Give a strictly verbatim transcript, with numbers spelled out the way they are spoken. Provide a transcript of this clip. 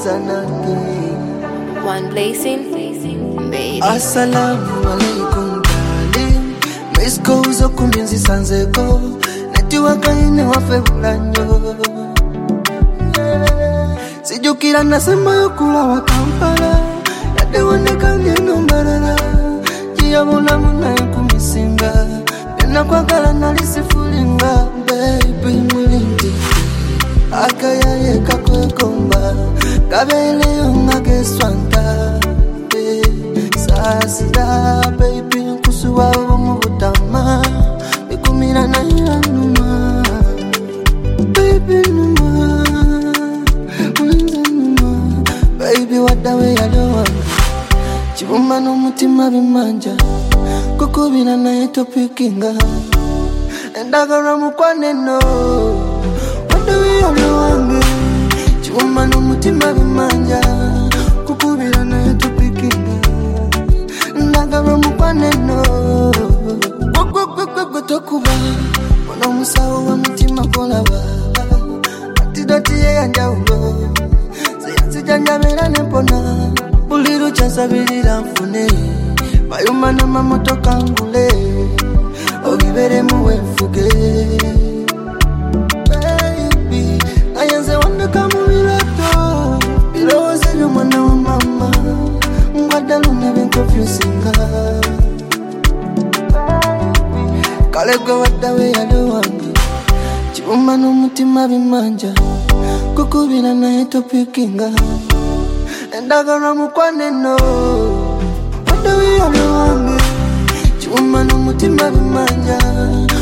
One blazing, baby. Assalamu alaikum darling. Miss Kozo kuminzi sanzeko. Neti wakaine wafebulanyo. Sijukira nasema yokula wa Kampala. Yade waneka ngeno mbarala. Jia muna muna yukumisinga. Nena kwa gala nalisifulinga. Baby mwilindi akaya yeka kwe komba. Kabele yunga keswanta. Sasida baby kusuwa umubutama. Mikumina na yanuma. Baby numa. Baby wadawe yalowa. Chibumba no mutima bimanja. Kukubina na yeto pikinga. Endagara mukwane no. Wadawe yalowa. Chibumba no mutima bimanja. Kukubina na yeto pikinga. Endagara mukwane no. Gogogogogotokuba. Mwana musawo wa mutima kolaba. Atidoti ye yanjaulo. Sijanyamera nepona Buliru chansabirira mfune Mayuma na mamoto kangule Ogibere muwe fuge Baby Ayanze wanda kamu milato Bilo zelu mwana wa mama Mwadalu nebe confusinga Kalego wadawe yalo wangi Chibuma no mutima bimanja Kukubina na yeto pikinga. Endagara mukwane no. Wadawe yalo wangi. Chuma no mutima bimanja.